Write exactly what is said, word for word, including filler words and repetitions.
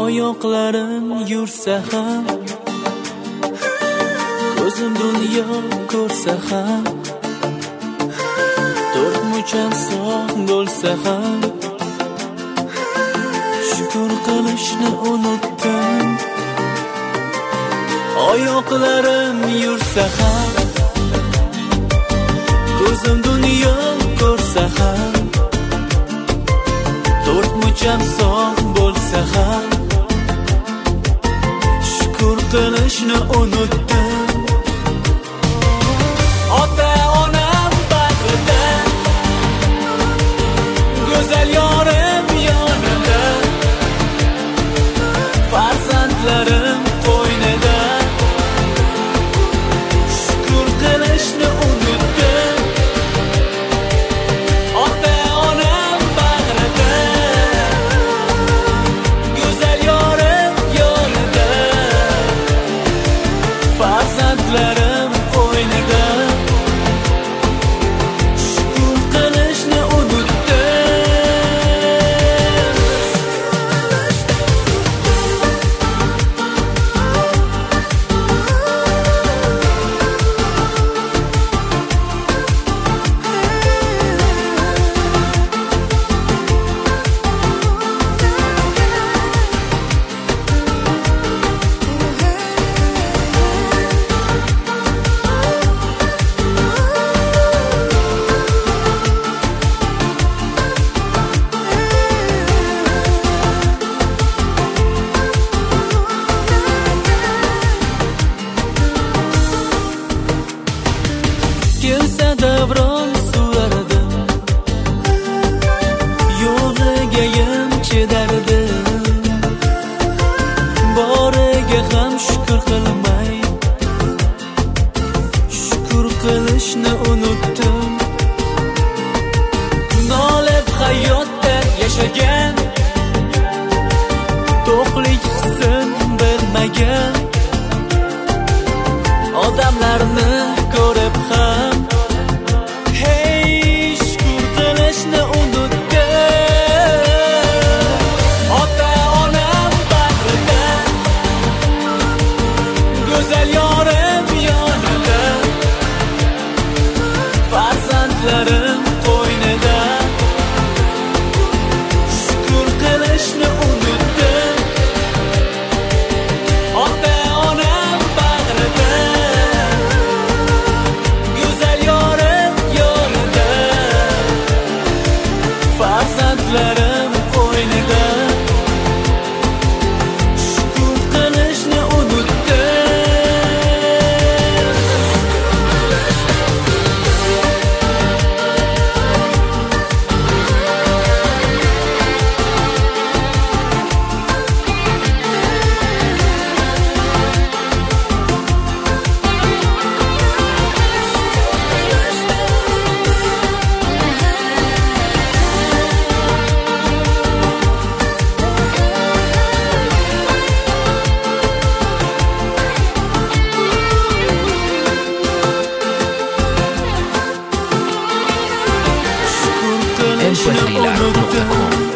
Oyoqlarim yursa ham, ko'zim dunyo ko'rsa ham, to'rt mucham sog' bo'lsa ham, shukr qilishni unutdim. Oyoqlarim yursa ham, ko'zim dunyo ko'rsa ham, to'rt mucham sog' bo'lsa ham, shukr qilishni unutdim. Ota onam bag'rida, go'zal yorim yonida, farzandlarim qo'ynida, shukr qilishni unutdim. Ota onam bag'rida, go'zal yorim yonida, farzandlarim qo'ynida, shukr qilishni unutdim. Kelsa davron surardim, yo'g'igayam chidardim, boriga ham shukr qilmay, shukr qilishni unutdim. Nolib hayotda yashagan, to'qlik hissin bilmagan odamlarni ko'rib ham, hey, shukr qilishni unutdim. Ota onam bag'rida, go'zal yorim yonida, farzandlarim qo'ynida, shukr qilishni unutdim. Ota onam bag'rida, go'zal yorim yonida, farzandlarim qo'ynida, shukr qilishni unutdim. M P tres punto com